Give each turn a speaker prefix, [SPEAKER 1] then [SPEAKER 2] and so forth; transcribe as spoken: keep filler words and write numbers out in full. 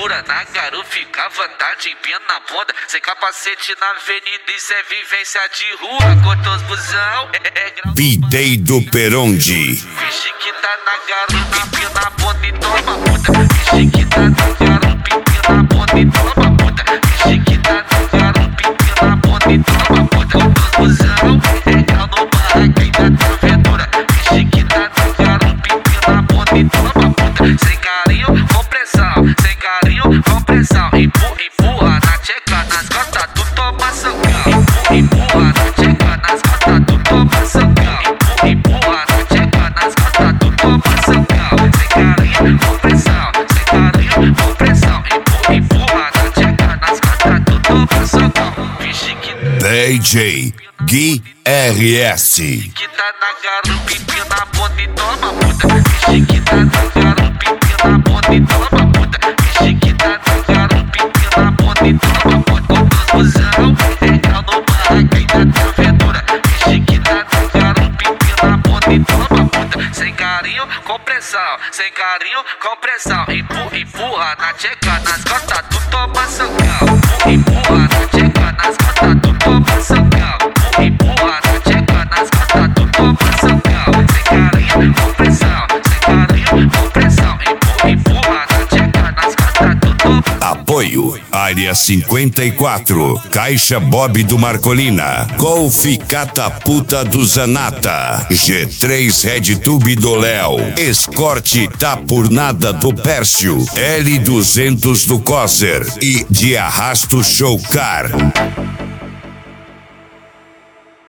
[SPEAKER 1] fervedura. Na garupa fica à vontade, empina na bunda. Sem capacete na avenida, isso é vivência de rua. Cortou os busão, é, é grau.
[SPEAKER 2] Pidei do Peronde.
[SPEAKER 1] Finge que tá na garupa, empina na bunda e toma puta. Finge que tá na garupa, empina na bunda e toma puta. Finge que tá na garupa, empina na bunda e toma puta. Cortou os busão, é grau no barraca e da fervedura. Finge que tá na garupa, empina na bunda e toma puta. Sem carinho, com pressão. Sem carinho, com pressão. Empurra, empurra na tcheca, nas costas, tu toma socão. Empurra, empurra na tcheca, nas costas, tu toma socão. Empurra, empurra na tcheca, nas costas, tu toma socão. Sem carinho, com pressão. Sem carinho, com pressão. Empurra, empurra na tcheca, nas costas, tu toma socão. Finge que
[SPEAKER 2] D J Gui R S.
[SPEAKER 1] que tá na garupa, empina na bunda e toma puta. Finge que tá na garupa, empina na bunda e toma puta. Finge que tá na garupa, empina na bunda e toma puta. Cortou os busão, é grau no barraca e da fervedura. Finge que tá na garupa, empina na bunda e toma puta. Sem carinho, com pressão. Sem carinho, com pressão. Empurra, empurra na tcheca, nas costas, tu toma socão. Empurra, empurra na tcheca, nas costas, tu toma socão. Empurra, empurra na tcheca, nas costas, tu toma socão. Sem carinho, com pressão. Sem carinho, com pressão. Empurra, empurra na tcheca, nas costas, tu toma.
[SPEAKER 2] Apoio Área cinquenta e quatro, Caixa Bob do Marcolina, Golf Catapulta do Zanata, G três Red Tube do Léo, Escorte Tapurnada do Pércio, L duzentos do Coser e de Arrasto Showcar.